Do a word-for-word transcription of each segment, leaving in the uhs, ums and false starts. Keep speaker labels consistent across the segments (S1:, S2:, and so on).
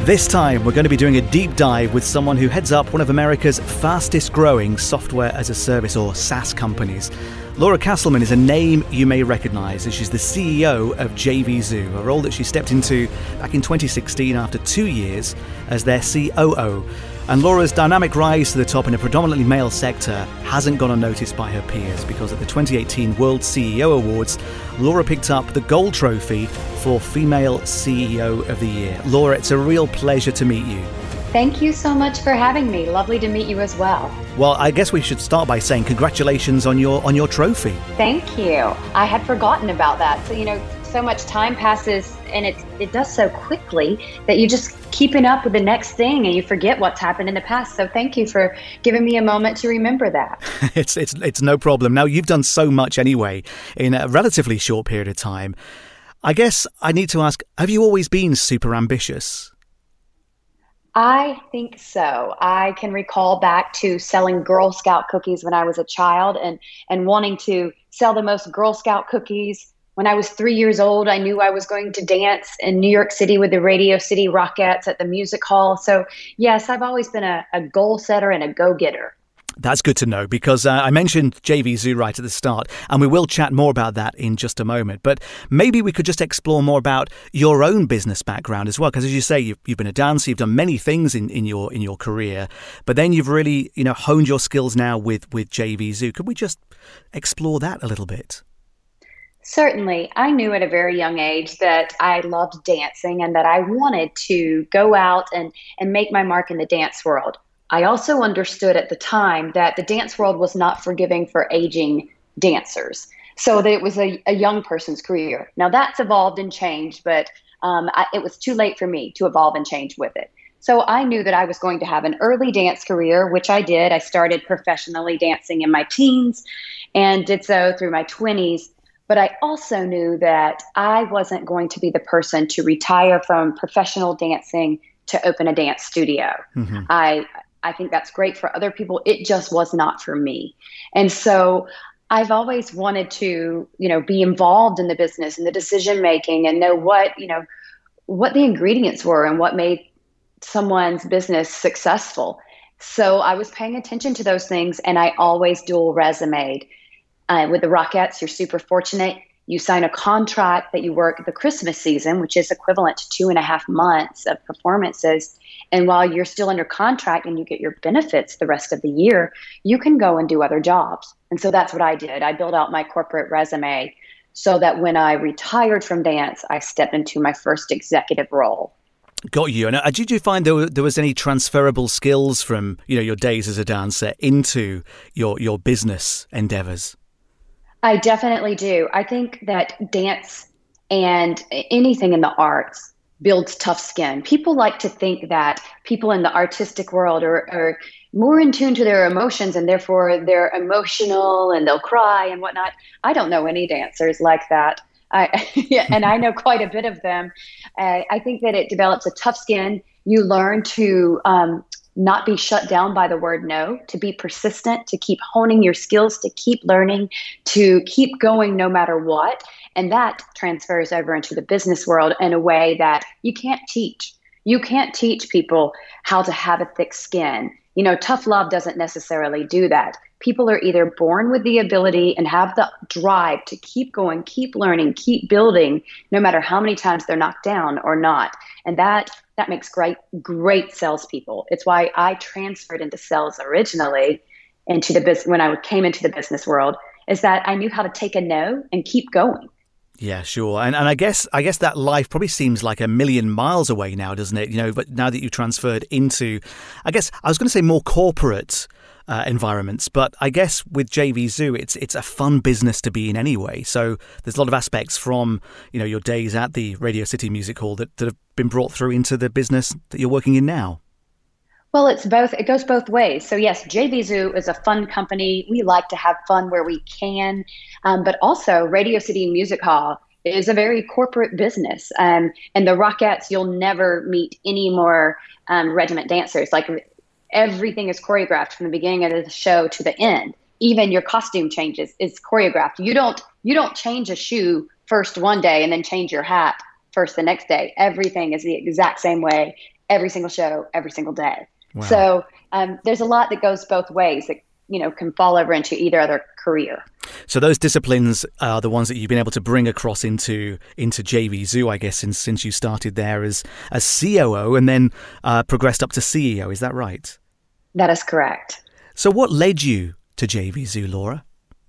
S1: This time, we're going to be doing a deep dive with someone who heads up one of America's fastest growing software as a service or SaaS companies. Laura Castleman is a name you may recognize as she's the C E O of JVZoo, a role that she stepped into back in twenty sixteen after two years as their C O O. And Laura's dynamic rise to the top in a predominantly male sector hasn't gone unnoticed by her peers, because at the twenty eighteen World C E O Awards, Laura picked up the Gold Trophy for Female C E O of the Year. Laura, it's a real pleasure to meet you.
S2: Thank you so much for having me. Lovely to meet you as well.
S1: Well, I guess we should start by saying congratulations on your on your trophy.
S2: Thank you. I had forgotten about that. So, you know, so much time passes and it it does so quickly that you just keeping up with the next thing and you forget what's happened in the past. So thank you for giving me a moment to remember that.
S1: it's it's it's no problem. Now, you've done so much anyway in a relatively short period of time. I guess I need to ask, have you always been super ambitious?
S2: I think so. I can recall back to selling Girl Scout cookies when I was a child and, and wanting to sell the most Girl Scout cookies. When I was three years old, I knew I was going to dance in New York City with the Radio City Rockettes at the music hall. So yes, I've always been a, a goal setter and a go-getter.
S1: That's good to know, because uh, I mentioned JVZoo right at the start, and we will chat more about that in just a moment. But maybe we could just explore more about your own business background as well, because as you say, you've, you've been a dancer, you've done many things in, in your in your career, but then you've really, you know, honed your skills now with with JVZoo. Could we just explore that a little bit?
S2: Certainly. I knew at a very young age that I loved dancing and that I wanted to go out and, and make my mark in the dance world. I also understood at the time that the dance world was not forgiving for aging dancers, so that it was a, a young person's career. Now that's evolved and changed, but um, I, it was too late for me to evolve and change with it. So I knew that I was going to have an early dance career, which I did. I started professionally dancing in my teens and did so through my twenties. But I also knew that I wasn't going to be the person to retire from professional dancing to open a dance studio. Mm-hmm. I I think that's great for other people. It just was not for me. And so I've always wanted to, you know, be involved in the business and the decision making and know what, you know, what the ingredients were and what made someone's business successful. So I was paying attention to those things, and I always dual resumed. Uh, with the Rockettes, you're super fortunate. You sign a contract that you work the Christmas season, which is equivalent to two and a half months of performances. And while you're still under contract and you get your benefits the rest of the year, you can go and do other jobs. And so that's what I did. I built out my corporate resume so that when I retired from dance, I stepped into my first executive role.
S1: Got you. And uh, did you find there, were, there was any transferable skills from, you know, your days as a dancer into your, your business endeavors?
S2: I definitely do. I think that dance and anything in the arts builds tough skin. People like to think that people in the artistic world are, are more in tune to their emotions and therefore they're emotional and they'll cry and whatnot. I don't know any dancers like that. I, yeah, and I know quite a bit of them. Uh, I think that it develops a tough skin. You learn to um, not be shut down by the word no, to be persistent, to keep honing your skills, to keep learning, to keep going no matter what. And that transfers over into the business world in a way that you can't teach. You can't teach people how to have a thick skin. You know, tough love doesn't necessarily do that. People are either born with the ability and have the drive to keep going, keep learning, keep building, no matter how many times they're knocked down or not. And that that makes great, great salespeople. It's why I transferred into sales originally into the business when I came into the business world, is that I knew how to take a no and keep going.
S1: Yeah, sure. And and I guess I guess that life probably seems like a million miles away now, doesn't it? You know, but now that you've transferred into, I guess I was going to say more corporate uh, environments, but I guess with JVZoo, it's it's a fun business to be in anyway. So there's a lot of aspects from, you know, your days at the Radio City Music Hall that, that have been brought through into the business that you're working in now.
S2: Well, it's both. It goes both ways. So yes, JVZoo is a fun company. We like to have fun where we can, um, but also Radio City Music Hall is a very corporate business. Um, and the Rockettes, you'll never meet any more um, regiment dancers. Like everything is choreographed from the beginning of the show to the end. Even your costume changes is choreographed. You don't you don't change a shoe first one day and then change your hat first the next day. Everything is the exact same way. every single show, every single day.
S1: Wow.
S2: So um, there's a lot that goes both ways that, you know, can fall over into either other career.
S1: So those disciplines are the ones that you've been able to bring across into into J V Zoo, I guess, since since you started there as as C O O and then uh, progressed up to C E O. Is that right?
S2: That is correct.
S1: So what led you to J V Zoo, Laura?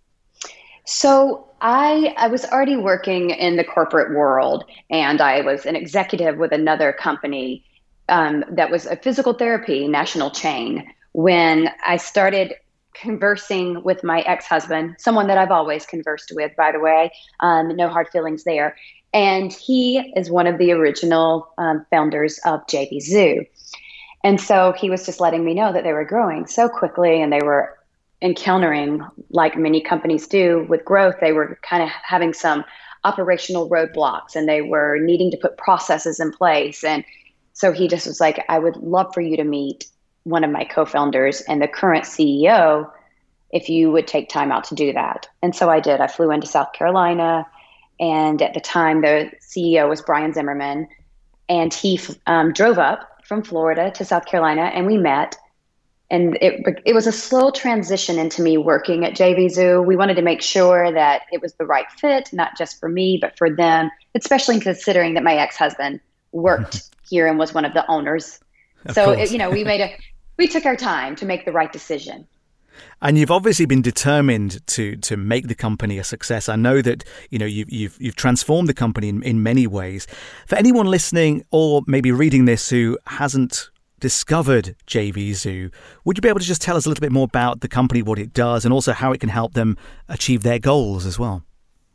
S2: So I I was already working in the corporate world, and I was an executive with another company um, that was a physical therapy national chain when I started conversing with my ex-husband, someone that I've always conversed with, by the way, um, no hard feelings there. And he is one of the original um, founders of J V Zoo. And so he was just letting me know that they were growing so quickly and they were encountering, like many companies do with growth, they were kind of having some operational roadblocks and they were needing to put processes in place. And so he just was like, I would love for you to meet one of my co-founders and the current C E O, if you would take time out to do that. And so I did. I flew into South Carolina, and at the time the C E O was Brian Zimmerman, and he um, drove up from Florida to South Carolina, and we met. And it it was a slow transition into me working at J V Zoo. We wanted to make sure that it was the right fit, not just for me, but for them, especially considering that my ex-husband worked here and was one of the owners.
S1: Of
S2: so,
S1: course.
S2: it, you know, we made a we took our time to make the right decision.
S1: And you've obviously been determined to to make the company a success. I know that, you know, you've you've you've transformed the company in, in many ways. For anyone listening or maybe reading this who hasn't discovered J V Zoo, would you be able to just tell us a little bit more about the company, what it does, and also how it can help them achieve their goals as well?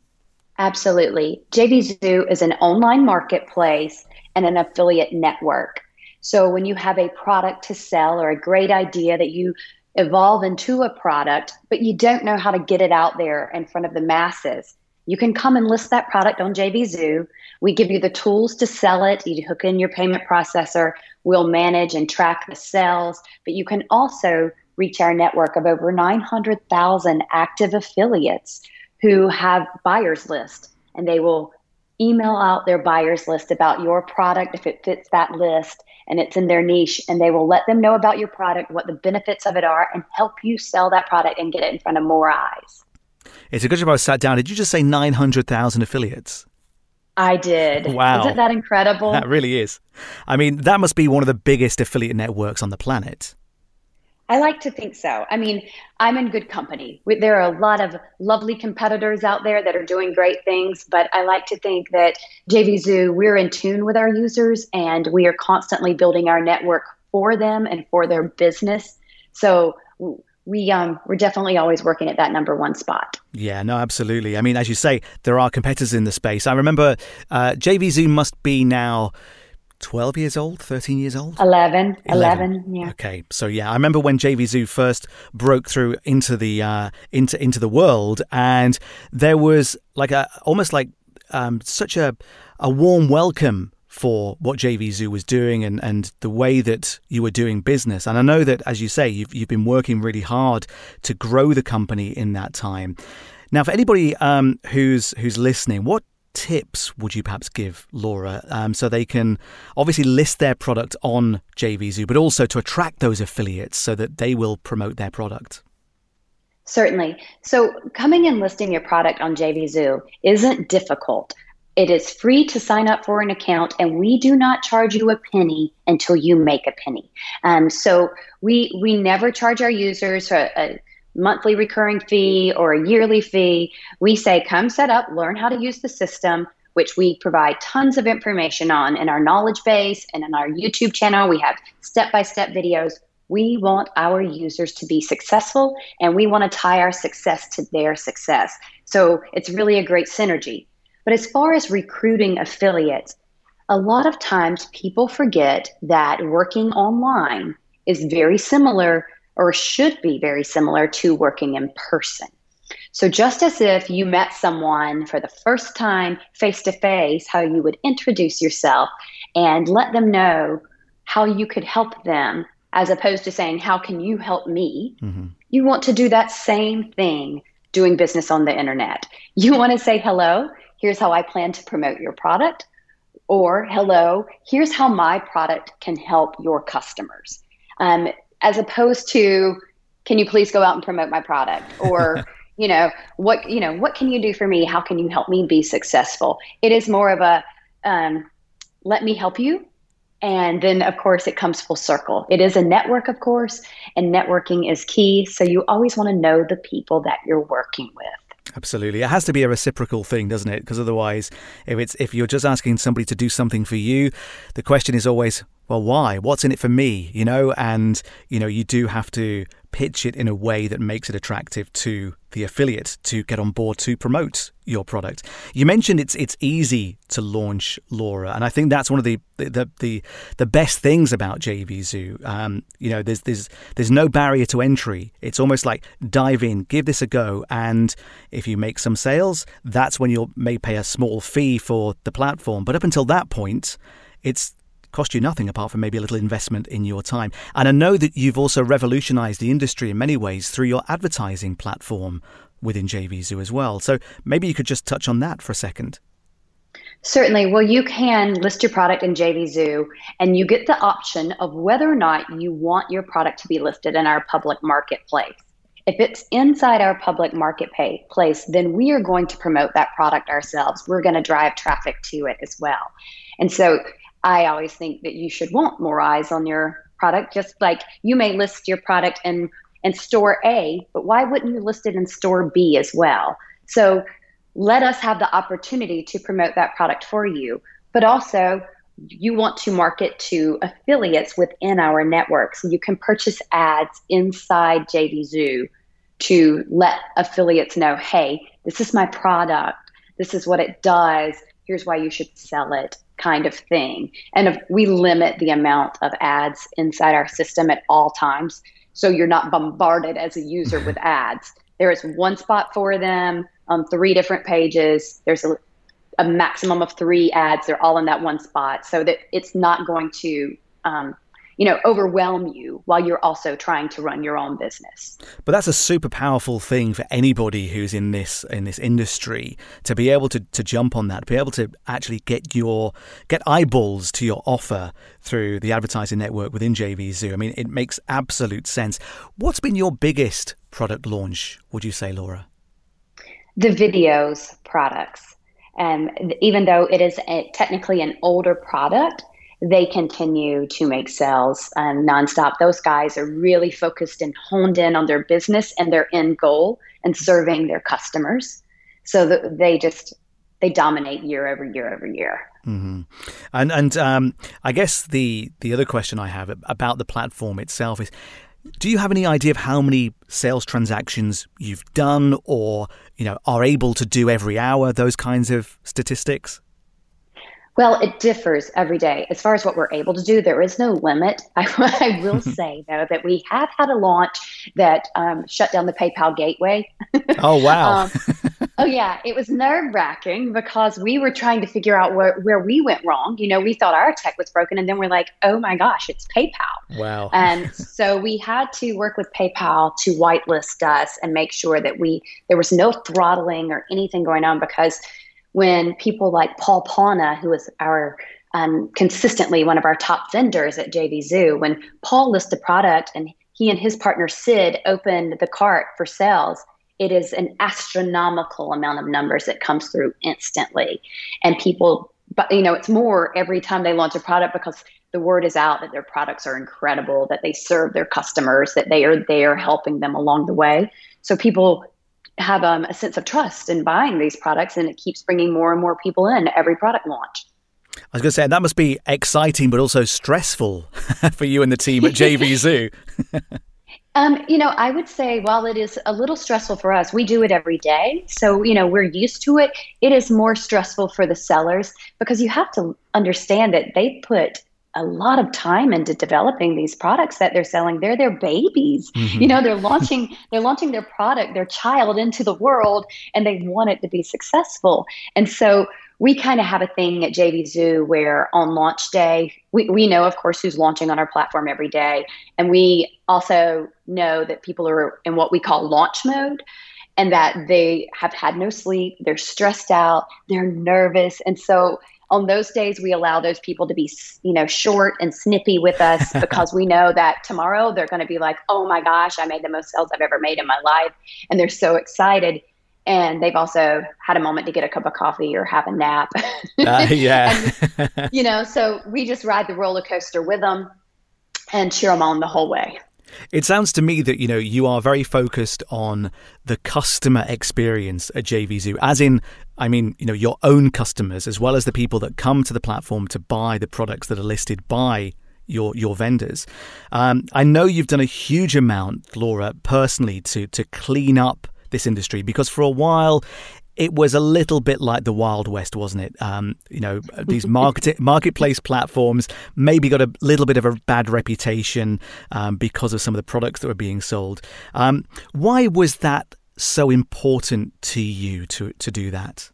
S2: Absolutely. J V Zoo is an online marketplace and an affiliate network. So when you have a product to sell or a great idea that you evolve into a product, but you don't know how to get it out there in front of the masses, you can come and list that product on J V Zoo. We give you the tools to sell it. You hook in your payment processor. We'll manage and track the sales, but you can also reach our network of over nine hundred thousand active affiliates who have buyers list, and they will email out their buyers list about your product if it fits that list and it's in their niche, and they will let them know about your product, what the benefits of it are, and help you sell that product and get it in front of more eyes.
S1: It's a good job I sat down. Did you just say nine hundred thousand affiliates?
S2: I did.
S1: Wow.
S2: Isn't that incredible?
S1: That really is. I mean, that must be one of the biggest affiliate networks on the planet.
S2: I like to think so. I mean, I'm in good company. There are a lot of lovely competitors out there that are doing great things, but I like to think that J V Zoo, we're in tune with our users and we are constantly building our network for them and for their business. So we, um, we're definitely always working at that number one spot.
S1: Yeah, no, absolutely. I mean, as you say, there are competitors in the space. I remember uh, J V Zoo must be now twelve years old, thirteen years old?
S2: eleven, eleven, eleven, yeah.
S1: Okay, so yeah, I remember when J V Zoo first broke through into the uh, into into the world, and there was like a almost like um, such a a warm welcome for what J V Zoo was doing and, and the way that you were doing business. And I know that, as you say, you've you've been working really hard to grow the company in that time. Now, for anybody um, who's who's listening, what tips would you perhaps give, Laura, um, so they can obviously list their product on J V Zoo, but also to attract those affiliates so that they will promote their product?
S2: Certainly. So coming and listing your product on J V Zoo isn't difficult. It is free to sign up for an account, and we do not charge you a penny until you make a penny. Um, so we we never charge our users a, a monthly recurring fee or a yearly fee. We say, come set up, learn how to use the system, which we provide tons of information on in our knowledge base and in our YouTube channel. We have step-by-step videos. We want our users to be successful, and we want to tie our success to their success. So it's really a great synergy. But as far as recruiting affiliates, a lot of times people forget that working online is very similar, or should be very similar, to working in person. So just as if you met someone for the first time face-to-face, how you would introduce yourself and let them know how you could help them, as opposed to saying, how can you help me? Mm-hmm. You want to do that same thing doing business on the internet. You want to say, hello, here's how I plan to promote your product. or hello, here's how my product can help your customers. Um, as opposed to, can you please go out and promote my product? Or, you know, what, you know, what can you do for me? How can you help me be successful? It is more of a, um, let me help you. And then, of course, it comes full circle. It is a network, of course, and networking is key. So you always want to know the people that you're working with.
S1: Absolutely. It has to be a reciprocal thing, doesn't it? Because otherwise, if it's if you're just asking somebody to do something for you, the question is always, well, why? What's in it for me? You know, and, you know, you do have to pitch it in a way that makes it attractive to the affiliate to get on board to promote your product. You mentioned it's it's easy to launch, Laura, and I think that's one of the the the, the best things about JVZoo. Um, you know, there's there's there's no barrier to entry. It's almost like dive in, give this a go, and if you make some sales, that's when you may pay a small fee for the platform. But up until that point, it's cost you nothing apart from maybe a little investment in your time. And I know that you've also revolutionized the industry in many ways through your advertising platform within JVZoo as well. So maybe you could just touch on that for a second.
S2: Certainly. Well, you can list your product in JVZoo, and you get the option of whether or not you want your product to be listed in our public marketplace. If it's inside our public marketplace, then we are going to promote that product ourselves. We're going to drive traffic to it as well. And so I always think that you should want more eyes on your product, just like you may list your product in, in store A, but why wouldn't you list it in store B as well? So let us have the opportunity to promote that product for you, but also you want to market to affiliates within our network. So you can purchase ads inside JVZoo to let affiliates know, hey, this is my product. This is what it does. Here's why you should sell it, kind of thing. And if we limit the amount of ads inside our system at all times, so you're not bombarded as a user with ads. There is one spot for them on three different pages. There's a, a maximum of three ads. They're all in that one spot, so that it's not going to um, you know, overwhelm you while you're also trying to run your own business.
S1: But that's a super powerful thing for anybody who's in this in this industry, to be able to, to jump on that, be able to actually get your get eyeballs to your offer through the advertising network within JVZoo. I mean, it makes absolute sense. What's been your biggest product launch, would you say, Laura?
S2: The videos products. Um, even though it is a, technically an older product, they continue to make sales um, nonstop. Those guys are really focused and honed in on their business and their end goal and serving their customers. So that they just, they dominate year over year over year.
S1: Mm-hmm. And and um, I guess the, the other question I have about the platform itself is, do you have any idea of how many sales transactions you've done, or, you know, are able to do every hour, those kinds of statistics?
S2: Well, it differs every day. As far as what we're able to do, there is no limit. I, I will say, though, that we have had a launch that um, shut down the PayPal gateway.
S1: Oh, wow. um,
S2: oh, yeah. It was nerve-wracking because we were trying to figure out where, where we went wrong. You know, we thought our tech was broken, and then we're like, oh, my gosh, it's PayPal.
S1: Wow.
S2: And so we had to work with PayPal to whitelist us and make sure that we there was no throttling or anything going on, because when people like Paul Pauna, who is our um, consistently one of our top vendors at JVZoo, when Paul lists a product and he and his partner Sid opened the cart for sales, it is an astronomical amount of numbers that comes through instantly. And people, but you know, it's more every time they launch a product, because the word is out that their products are incredible, that they serve their customers, that they are there helping them along the way. So people have um, a sense of trust in buying these products, and it keeps bringing more and more people in every product launch.
S1: I was going to say, that must be exciting, but also stressful for you and the team at JVZoo.
S2: um, you know, I would say while it is a little stressful for us, we do it every day. So, you know, we're used to it. It is more stressful for the sellers, because you have to understand that they put a lot of time into developing these products that they're selling. They're their babies. Mm-hmm. You know, they're launching, they're launching their product, their child into the world, and they want it to be successful. And so we kind of have a thing at JVZoo where on launch day, we, we know, of course, who's launching on our platform every day. And we also know that people are in what we call launch mode, and that they have had no sleep, they're stressed out, they're nervous. And so on those days, we allow those people to be, you know, short and snippy with us because we know that tomorrow they're going to be like, oh my gosh, I made the most sales I've ever made in my life. And they're so excited. And they've also had a moment to get a cup of coffee or have a nap.
S1: Uh, yeah.
S2: and, you know, so we just ride the roller coaster with them and cheer them on the whole way.
S1: It sounds to me that, you know, you are very focused on the customer experience at JVZoo, as in, I mean, you know, your own customers, as well as the people that come to the platform to buy the products that are listed by your your vendors. Um, I know you've done a huge amount, Laura, personally, to to clean up this industry, because for a while it was a little bit like the Wild West, wasn't it? Um, you know, these market marketplace platforms maybe got a little bit of a bad reputation um, because of some of the products that were being sold. Um, why was that so important to you to to do that?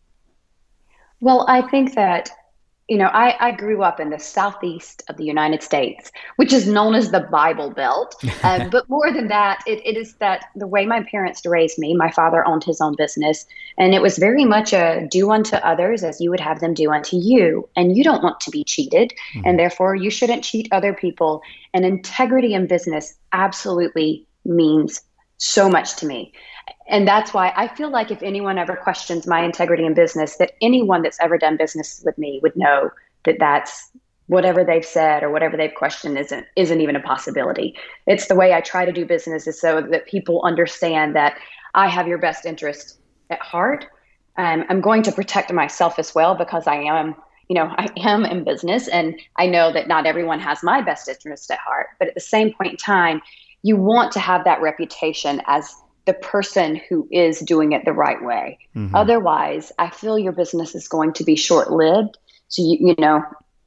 S2: Well, I think that, you know, I, I grew up in the southeast of the United States, which is known as the Bible Belt. Um, but more than that, it, it is that the way my parents raised me, my father owned his own business, and it was very much a do unto others as you would have them do unto you. And you don't want to be cheated, mm-hmm. and therefore you shouldn't cheat other people. And integrity in business absolutely means so much to me. And that's why I feel like if anyone ever questions my integrity in business, that anyone that's ever done business with me would know that that's whatever they've said or whatever they've questioned isn't isn't even a possibility. It's the way I try to do business, is so that people understand that I have your best interest at heart. Um, I'm going to protect myself as well, because I am, you know, I am in business, and I know that not everyone has my best interest at heart. But at the same point in time, you want to have that reputation as the person who is doing it the right way. Mm-hmm. Otherwise, I feel your business is going to be short-lived. So, you, you know,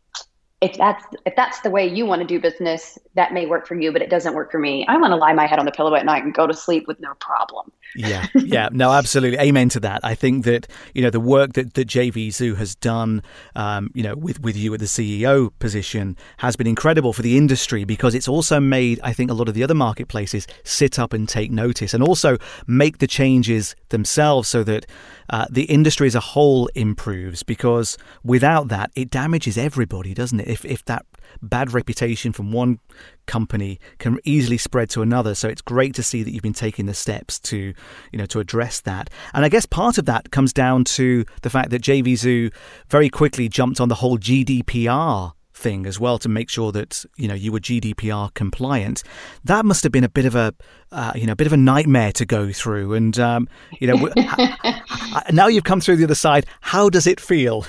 S2: if that's if that's the way you want to do business, that may work for you, but it doesn't work for me. I want to lie my head on the pillow at night and go to sleep with no problem.
S1: Yeah, yeah, no, absolutely. Amen to that. I think that, you know, the work that, that JVZoo has done, um, you know, with, with you at the C E O position has been incredible for the industry, because it's also made, I think, a lot of the other marketplaces sit up and take notice, and also make the changes themselves so that uh, the industry as a whole improves, because without that, it damages everybody, doesn't it? If if that bad reputation from one company can easily spread to another. So it's great to see that you've been taking the steps to, you know, to address that. And I guess part of that comes down to the fact that JVZoo very quickly jumped on the whole G D P R thing as well, to make sure that, you know, you were G D P R compliant. That must have been a bit of a, uh, you know, a bit of a nightmare to go through. And, um, you know, now you've come through the other side. How does it feel?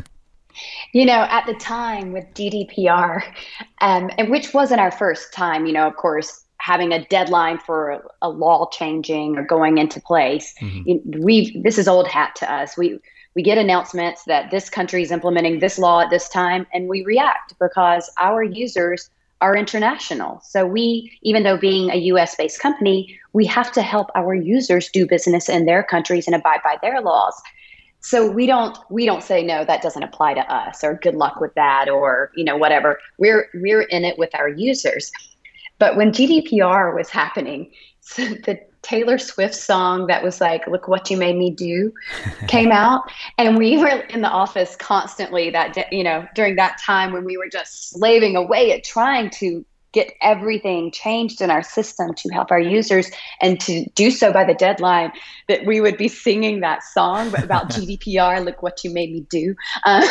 S2: You know, at the time with G D P R, um, and which wasn't our first time, you know, of course, having a deadline for a, a law changing or going into place. Mm-hmm. We this is old hat to us. We we get announcements that this country is implementing this law at this time, and we react because our users are international. So we, even though being a U S based company, we have to help our users do business in their countries and abide by their laws. So we don't we don't say, no, that doesn't apply to us, or good luck with that, or, you know, whatever. We're we're in it with our users. But when G D P R was happening, so the Taylor Swift song that was like, "Look What You Made Me Do" came out, and we were in the office constantly that day, you know, during that time when we were just slaving away at trying to get everything changed in our system to help our users, and to do so by the deadline, that we would be singing that song about G D P R, "Look What You Made Me Do." Uh,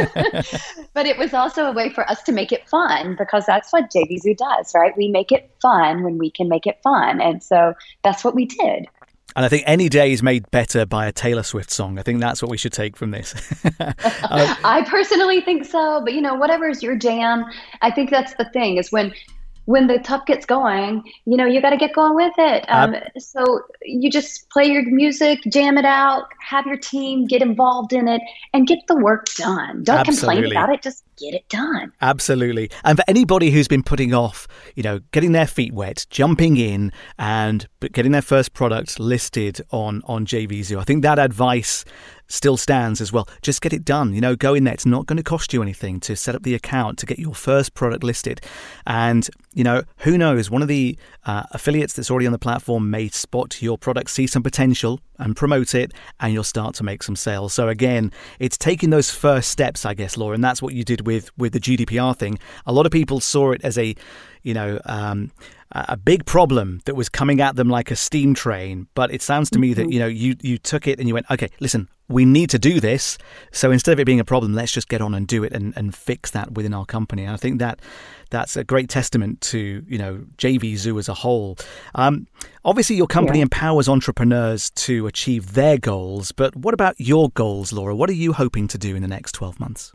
S2: but it was also a way for us to make it fun, because that's what JVZoo does, right? We make it fun when we can make it fun. And so that's what we did.
S1: And I think any day is made better by a Taylor Swift song. I think that's what we should take from this. uh,
S2: I personally think so. But, you know, whatever is your jam, I think that's the thing, is when when the tough gets going, you know, you got to get going with it. Um, uh, so you just play your music, jam it out, have your team get involved in it, and get the work done. Don't
S1: absolutely.
S2: complain about it. Just get it done.
S1: Absolutely. And for anybody who's been putting off, you know, getting their feet wet, jumping in and getting their first product listed on, on JVZoo, I think that advice still stands as well. Just get it done. You know, go in there. It's not going to cost you anything to set up the account, to get your first product listed. And, you know, who knows, one of the uh, affiliates that's already on the platform may spot your product, see some potential and promote it, and you'll start to make some sales. So again, it's taking those first steps, I guess, Laura, and that's what you did with, with the G D P R thing. A lot of people saw it as a, you know, um, a big problem that was coming at them like a steam train. But it sounds to me that, you know, you, you took it and you went, okay, listen, we need to do this. So instead of it being a problem, let's just get on and do it and, and fix that within our company. And I think that that's a great testament to, you know, JVZoo as a whole. Um, obviously, your company yeah. empowers entrepreneurs to achieve their goals. But what about your goals, Laura? What are you hoping to do in the next twelve months?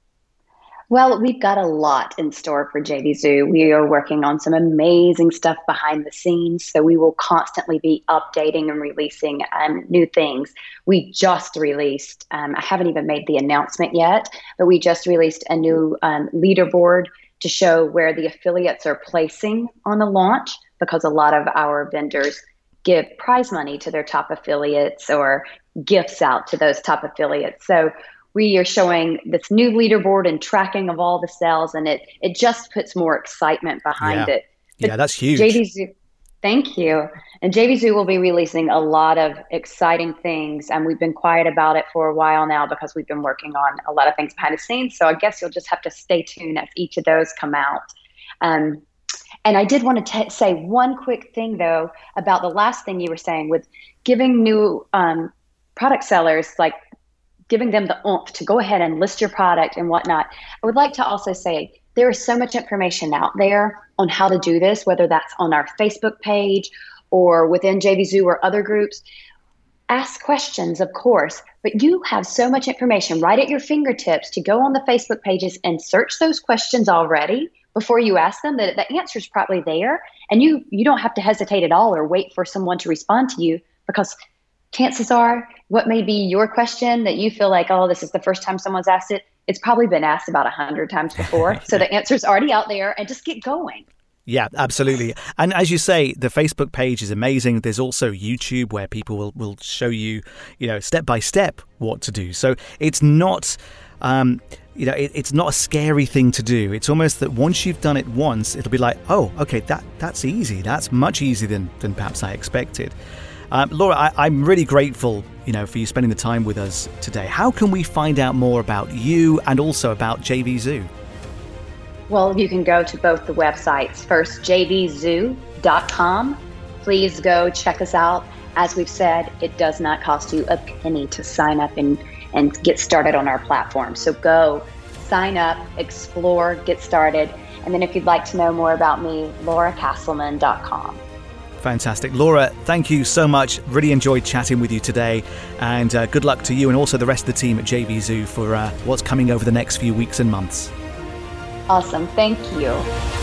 S2: Well, we've got a lot in store for JVZoo. We are working on some amazing stuff behind the scenes, so we will constantly be updating and releasing um, new things. We just released, um, I haven't even made the announcement yet, but we just released a new um, leaderboard to show where the affiliates are placing on the launch, because a lot of our vendors give prize money to their top affiliates or gifts out to those top affiliates. So we are showing this new leaderboard and tracking of all the sales, and it it just puts more excitement behind
S1: yeah.
S2: it.
S1: But yeah, that's huge.
S2: JVZoo, thank you. And JVZoo will be releasing a lot of exciting things, and we've been quiet about it for a while now because we've been working on a lot of things behind the scenes. So I guess you'll just have to stay tuned as each of those come out. Um, and I did want to t- say one quick thing, though, about the last thing you were saying with giving new um, product sellers, like giving them the oomph to go ahead and list your product and whatnot. I would like to also say there is so much information out there on how to do this, whether that's on our Facebook page or within JVZoo or other groups. Ask questions, of course, but you have so much information right at your fingertips to go on the Facebook pages and search those questions already before you ask them. The, the answer is probably there, and you you don't have to hesitate at all or wait for someone to respond to you, because chances are what may be your question that you feel like, oh, this is the first time someone's asked it, it's probably been asked about a hundred times before. So the answer's already out there, and just get going.
S1: Yeah, absolutely. And as you say, the Facebook page is amazing. There's also YouTube where people will, will show you, you know, step by step what to do. So it's not, um, you know, it, it's not a scary thing to do. It's almost that once you've done it once, it'll be like, oh, okay, that that's easy. That's much easier than, than perhaps I expected. Um, Laura, I, I'm really grateful, you know, for you spending the time with us today. How can we find out more about you and also about JVZoo?
S2: Well, you can go to both the websites. First, J V zoo dot com. Please go check us out. As we've said, it does not cost you a penny to sign up and, and get started on our platform. So go sign up, explore, get started. And then if you'd like to know more about me, laura castleman dot com.
S1: Fantastic. Laura, thank you so much. Really enjoyed chatting with you today. And uh, good luck to you and also the rest of the team at JVZoo for uh, what's coming over the next few weeks and months.
S2: Awesome. Thank you.